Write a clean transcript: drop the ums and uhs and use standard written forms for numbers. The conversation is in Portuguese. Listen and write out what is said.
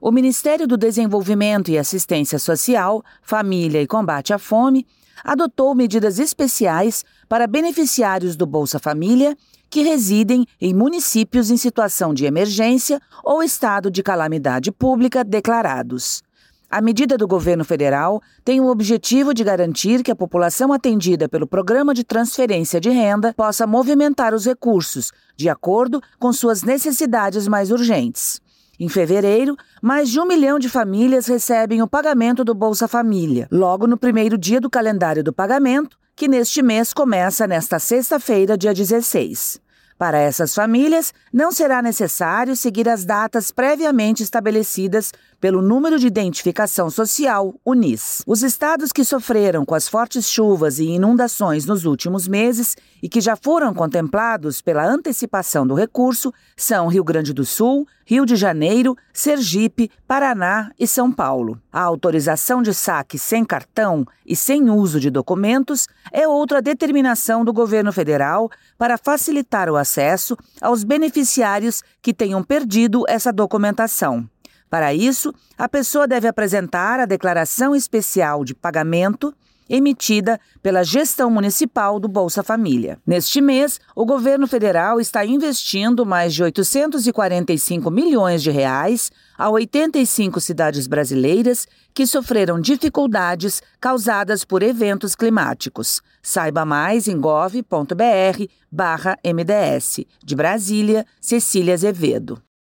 O Ministério do Desenvolvimento e Assistência Social, Família e Combate à Fome adotou medidas especiais para beneficiários do Bolsa Família que residem em municípios em situação de emergência ou estado de calamidade pública declarados. A medida do governo federal tem o objetivo de garantir que a população atendida pelo Programa de Transferência de Renda possa movimentar os recursos de acordo com suas necessidades mais urgentes. Em fevereiro, mais de 1 milhão de famílias recebem o pagamento do Bolsa Família, logo no primeiro dia do calendário do pagamento, que neste mês começa nesta sexta-feira, dia 16. Para essas famílias, não será necessário seguir as datas previamente estabelecidas pelo Número de Identificação Social, o NIS. Os estados que sofreram com as fortes chuvas e inundações nos últimos meses e que já foram contemplados pela antecipação do recurso são Rio Grande do Sul, Rio de Janeiro, Sergipe, Paraná e São Paulo. A autorização de saque sem cartão e sem uso de documentos é outra determinação do governo federal para facilitar o acesso aos beneficiários que tenham perdido essa documentação. Para isso, a pessoa deve apresentar a declaração especial de pagamento emitida pela gestão municipal do Bolsa Família. Neste mês, o governo federal está investindo mais de 845 milhões de reais a 85 cidades brasileiras que sofreram dificuldades causadas por eventos climáticos. Saiba mais em gov.br/MDS. De Brasília, Cecília Azevedo.